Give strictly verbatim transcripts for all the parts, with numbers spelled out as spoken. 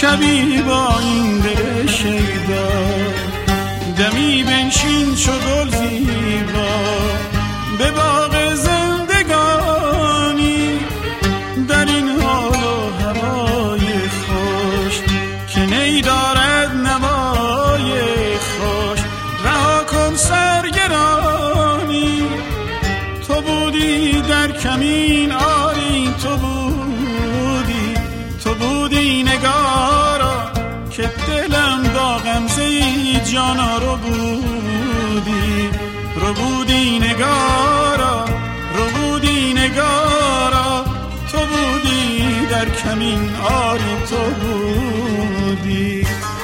شبی با این دل شیدا، دمی بنشین چو گل زیبا به باغ زندگانی، در این حال و هوای خوش که نی دارد نوای خوش، رها کن سرگرانی. تو بودی در کمین آری، تو بودی تو بودی نگارا که دلم با غمزه جانا رو بودی، رو بودی نگارا، رو بودی نگارا، تو بودی در کمین آری، تو بودی.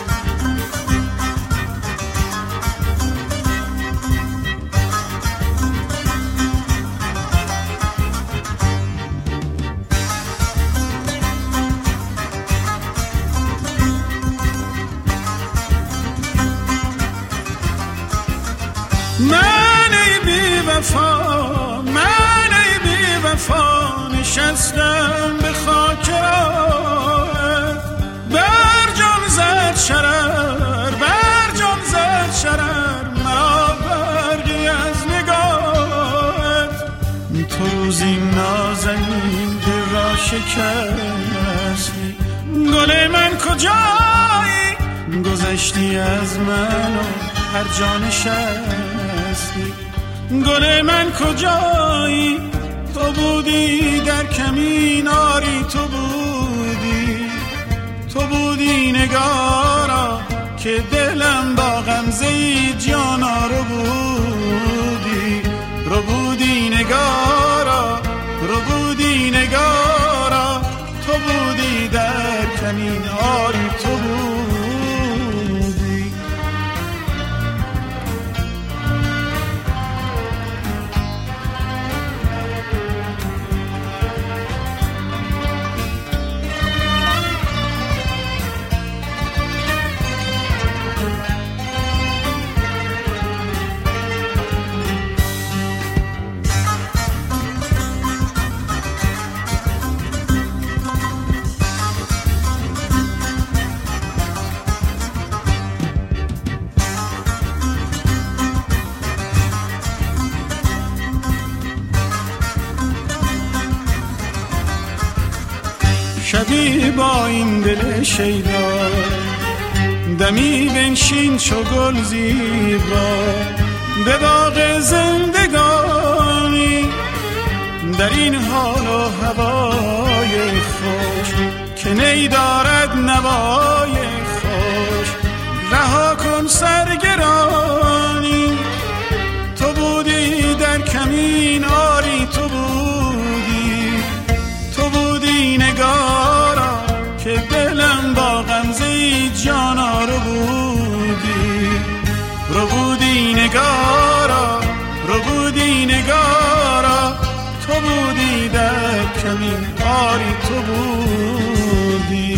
من ای بی وفا، من ای بی وفا نشستم به خاک راهت، بر جان زد شرر، بر جان زد شرر مرا برقی از نگاهت. تو روزی نازنین دل را شکستی، گل من کجایی؟ گذشتی از من و هر جا نشستی، گل من کجایی؟ تو بودی در کمین آری، تو بودی تو بودی نگارا که دلم با غمزه جانا رو بودی، رو بودی نگارا، رو بودی نگارا، تو بودی در کمین آری، تو بودی. شبی با این دل شیدا، دمی بنشین چو گل زیبا به باغ زندگانی، در این حال و هوای خوش که نی دارد نوای خوش، رها کن سرگرانی. تو بودی در کمین آری، تو بودی تو بودی نگارا که دلم با غمزه جانا رو بودی، رو بودی نگارا، رو بودی نگارا، تو بودی در کمین آری، تو بودی.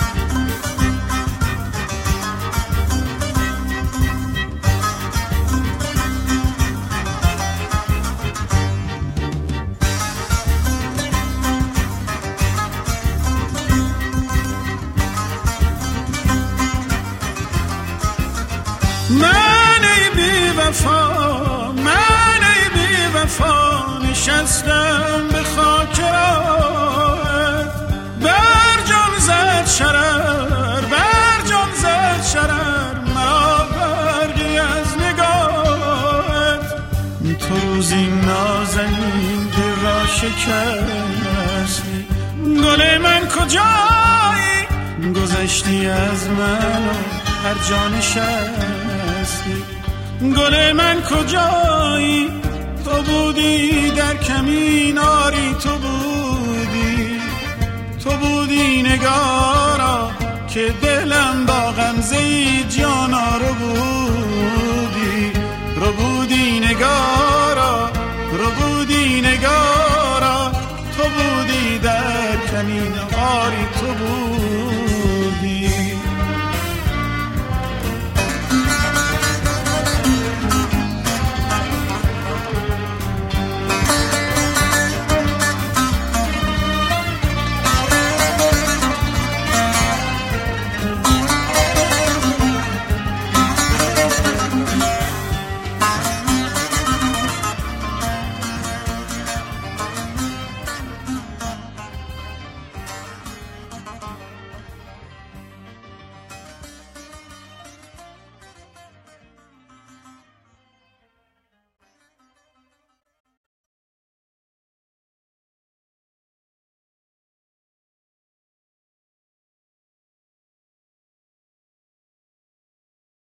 من ای بی وفا، من ای بی وفا نشستم به خاک راهت، بر جان زد شرر، بر جان زد شرر مرا برقی از نگاهت. تو روزی نازنین دل را شکستی، گل من کجایی؟ گذشتی از من و هر جا نشستی، گل من کجایی؟ تو بودی در کمین آری، تو بودی تو بودی نگارا که دلم با غمزه جانا